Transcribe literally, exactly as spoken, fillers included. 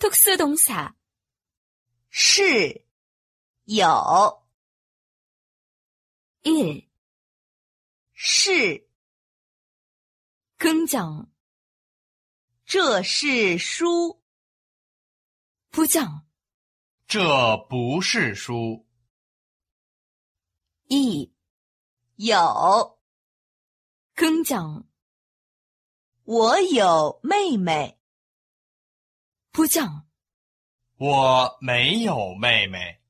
특수동사 是有 일. 是 긍정 这是书 부정 这不是书。 이. 有 긍정 我有妹妹 부정 我没有妹妹。